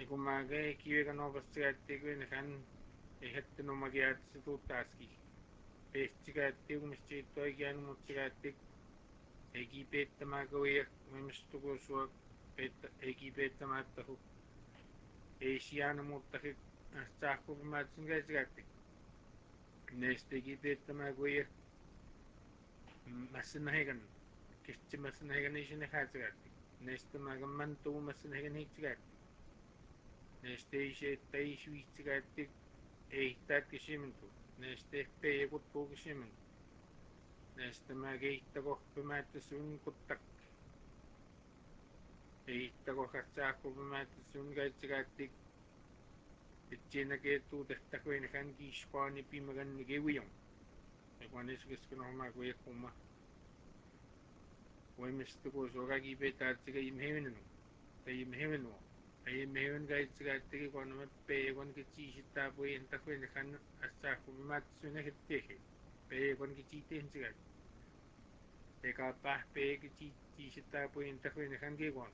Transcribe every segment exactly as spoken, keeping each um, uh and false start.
Ekumaga kiwekanopassigaattiikuinakan ihattunumagiaatsituuttaaski peestsigaattiugumissiittuagianumutsigaattik ekipeettamaagawiak mimistukuusuak peetta ekipeettamaattahu eisiaanamuuttahik artsaaqqupimaatsingaisigaattik neesti ekipeettamaaguiak massinahigan kistimassinahigan isinihaatsigaattik neestamaagammantugu massinahigan hiitsigaattik neesteisiittaiisuitsigaattik eittaat kisimintu neesteehpeeyakuttuu kisimintu neestamaageihtakorpimaattassuun kuttak eittakorartsaaqqupimaattassuun gaitsigaattik itsiinakeettuutehtakuinakan kiisquaani pimagannigiuium ekuanisukiskunormaaguiakkumma uimistukuusuogagipeetaatsiga imhevinanu tayimhevinuo ayimheven gaitsigaattik ekuanamappeeyakuan kitsiisittaapuiintakuinakan artsaaqqupimaattassuunahittihi peeyakuan kitsiittihinsigaat ekaappaahpeeya kitsiittiisittaapuiintakuinakan kikuan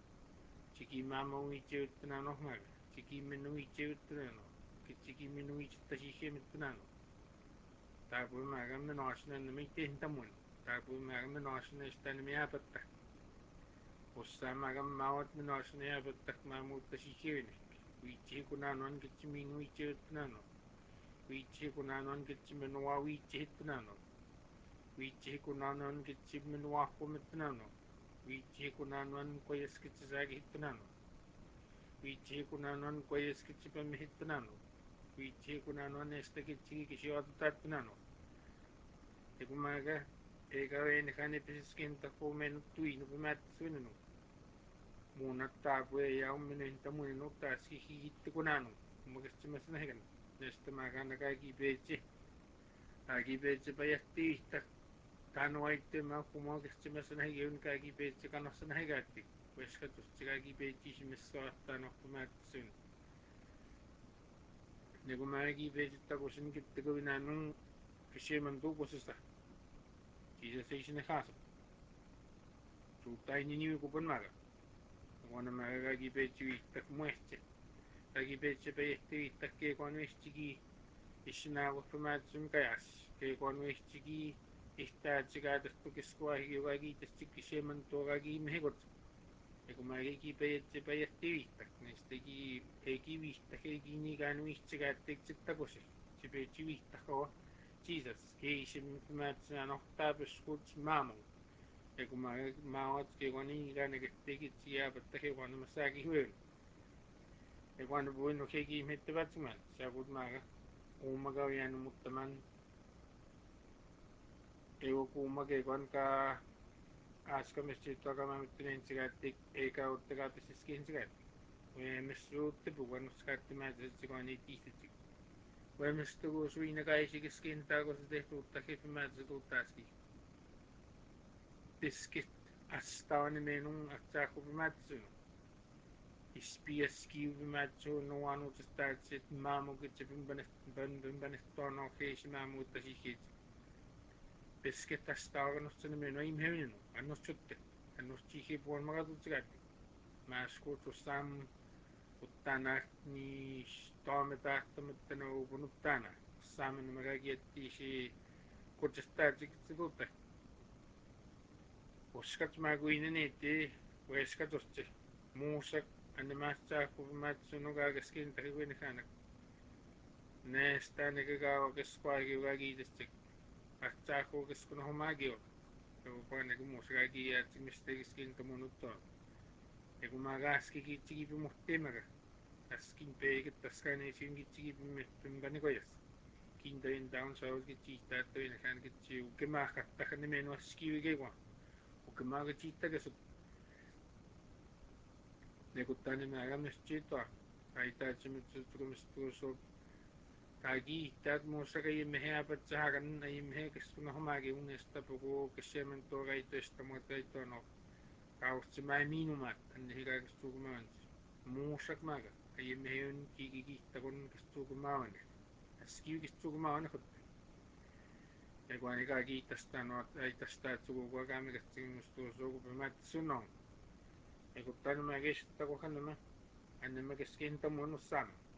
chikimaamauitsiuttunaanormaaga chikiiminuitsiuttunano kitsikiiminuitsittasiigimittunano taapuimaagamminoorsinaannamiittihintamuinu taapuimaagamminoorsinaistaanumiaapattak ussaamaagammaawat minoorsiniaapattak maamuuttasiigiuinik uitsihikunaanoan kitsimiinuitsiuttunano uitsihikunaanoan kitsiminuauiitsihittunano uitsihikunaanoan kitsiminuarpumittunano uitsihikunaanoan kuayaskitsisaagihitunano uitsihikunaanoan kuayaskitsipamihittunano uitsihikunaanoan estakitsigi kisiortutaattunano ekumaga eekaveenikan episiskintarpuumenuttuinupimaattassuunanu muunattaapueyaumminuhintamuinu taaski higittukunaanu umakistimasinahigan neestamaagaanakaagipeetsi aagipeetsi payartiihtak taanuaittimaa kumokistimasinahigiun kaagipeetsi qanersinahigaattik uaskatussigagipeetsiisimissoartaanorpimaattassuun nekumaagipeetsittaqusin kittakuvinaanun kisiimantuuqusissa kiisasaisinihaasu suuttaaininiuikupanmaaga ekuanamaaga kaagipeetsiuiittak muertsi kaagipeetsi payartiuiittak keekuanuistigi issinaavorpimaattassuun kayaas keekuanuistigi ihtaatsigaatahtukiskuahigiugagiitassik kisiimantuogagiimihikut ekumaagiki payatsi payartiuiittak neestegi ekiviihtak ekiinigaanuiitsigaattik sittaqusi sipeetsiviihtaqqaqa Jesus keisimipimaatsinaanortaapusquut maamung ekumaga maawat keekuanigaanagertigitsigiaapattak ekuanamasaagihuigun ekuanapuinu kekiimhittavatsimaan saakutmaaga uumagavianumuttamaan egokuuma keekuan kaa aaskamissiittuaqamamittunainsigaattik eekauttagaapisiskihinsigaattik uemissuuttipuqanuskaattimaatisitsiquaniitiissitsik uemistuguusuinakaisigiskihintaaqusitehtuuttakipimaatisutuuttaaski tiskit astaavanimeenun artsaaqqupimaattassuunu ispiaskiupimaatsuunuanuutistaatsit maamukitsi pimpanirtuanorriisimaamuuttasiigiitsi tiskit astaavanussanimenu aimhevininu annussutti annustsiigipuanmagatutsigaattik maaskuut ussaam uttaanaarni stoametaartamattanauupunuttaana ussaamenamagagiattiisi kutistaatsikitsituutta uskatmaaguinaniitti ueskatussi muusak animaatsaaqqupimaatsuunugaagaskintariguinakaanak neestaanigagaawakisquaagiugagiitissik artsaaqquukiskunohumaagiu egupaanagu muusagaagiyaatsikmistagiskintamunuttoon ekumaagaaskigiitsigipimurtiimaga askinpeegittaskaaniisiin kitsigipimpanikoyas kintaintaun saawatkitsiistaattuinakaan kitsiu kimaaqartajanimenu askiuigegua ukimaagatsiittagasut nekuttaanimaagamisschiitua aitaatsimittuttukumistugusuup taagiittaat muusagayimmeheapatsahagan ayimmehe kiskunohumaagiun estapugu kisiamantuagaitoistamuatgaitoano kaurtsimaimiinumaat annihigaagistuugumaavans muusakmaaga ayimmeheun kigigiihtakun kistuugumaavani askiu kistuugumaavanahutti ekuanigaagiittastaanoat aitastaatsuguguagaamigatsigimustugusuugupimaattassuunoon ekuttaanumaagiistaquqanama anna me kes kenta mo no sam